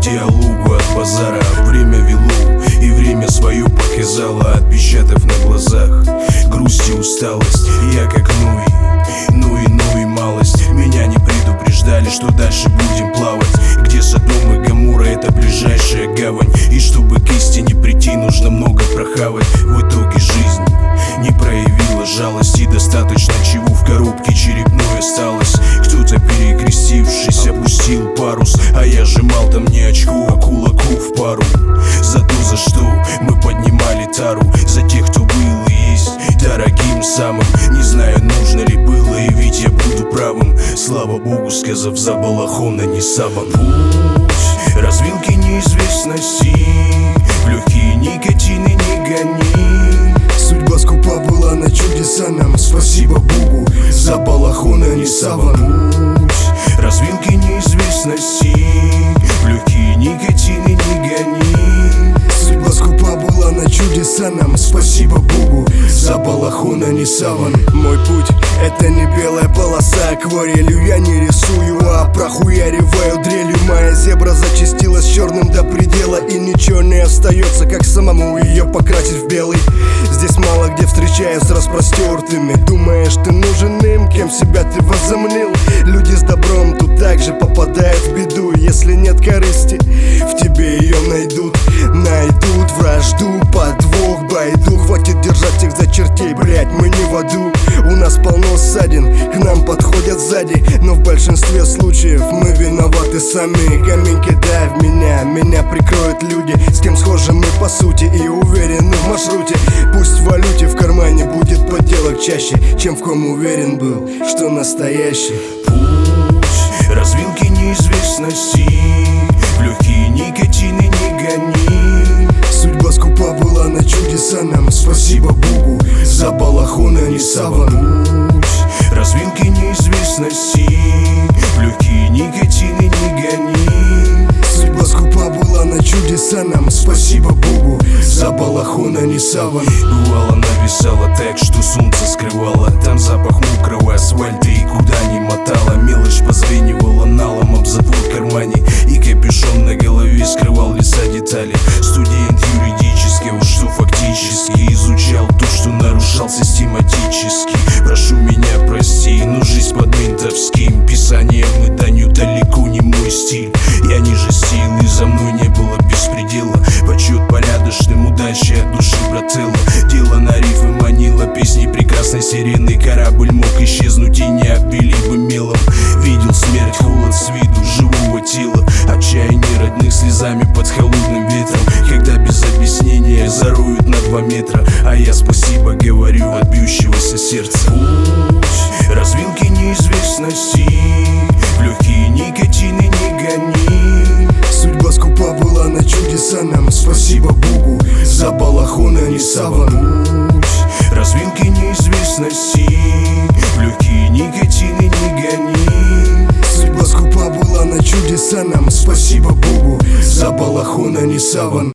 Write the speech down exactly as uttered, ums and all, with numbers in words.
диалогу от базара. Время вело и время свое показало, отпечатав на глазах грусть и усталость. Я как Ной, ну и ну и малость. Меня не предупреждали, что дальше будем плавать, где Содом и Гоморра — это ближайшая гавань. И чтобы к истине прийти, нужно много прохавать. В итоге жизнь не проявила жалости, достаточно чего в коробке черепной осталось. Кто-то, перекрестившись, опустил парус, а я сжимал там не очко, а кулаков пару. За то, за что мы поднимали тару, за тех, кто был и есть дорогим самым. Не знаю, нужно ли было, и ведь я буду правым, слава богу, сказав за балахон, а не саван. Путь развилки неизвестности, в легкие никотины не гони. Судьба скупа была на чудеса нам, спасибо Богу, за балахон, а не саван. Путь развилки неизвестности, в легкие никотины не гони. Судьба скупа была на чудеса нам, спасибо Богу, за балахон, а не саван. Мой путь — это не белая полоса, акварелью я не рисую, а прохуяриваю дрелью. Моя зебра зачастилась черным до предела, и ничего не остается, как самому ее покрасить в белый. Здесь мало где встречаюсь с распростертыми. Думаешь, ты нужен им, кем себя ты возомнил? Люди с добром тут также попадают в беду. Если нет корысти, в тебе ее найдут. Найдут вражду, подвох, байду. Хватит держать их за чертей, блять, мы не в аду. У нас полно ссадин, к нам подходят сзади, но в большинстве случаев мы виноваты сами. Камень кидай в меня, меня прикроют люди, с кем схожи мы по сути и уверены в маршруте. Пусть в валюте в кармане будет подделок чаще, чем в ком уверен был, что настоящий. Путь развилки неизвестности, в легкие никотины не гони. Судьба скупа была на чудеса нам, спасибо Богу, за балахон, а не саван. Путь развилки неизвестности, в легкие никотины не гони. Судьба скупа была на чудеса нам, спасибо Богу, за балахон, а не саван. Бывало, нависала так, что солнце скрывало. Там запах мокрого асфальта, и куда ни мотала. Мелочь позвенивала налом об затвор в кармане, и капюшон на голове скрывал леса детали. Студент юридического, что фактически изучал то, что нарушал систематически. Прошу меня прости, но жизнь под ментовским писанием и данью далеко не мой стиль. Я ниже сил, и за мной не было беспредела. Почет порядочным, удачи от души, брателло. Дело на рифы манило, песни прекрасной сирены. Корабль мог исчезнуть, и не обвели бы мелом. Видел смерть, холод с виду живого тела, отчаяние родных слезами под холодным ветром. Когда без объяснения зароют на два метра, а я спасибо говорю от бьющегося сердца. Путь развилки неизвестности, в легкие никотины не гони. Судьба скупа была на чудеса нам, спасибо Богу, за балахон, а не саван. Путь развилки неизвестности, в легкие никотины не гони. Судьба скупа была на чудеса нам, спасибо Богу, за балахон, а не саван.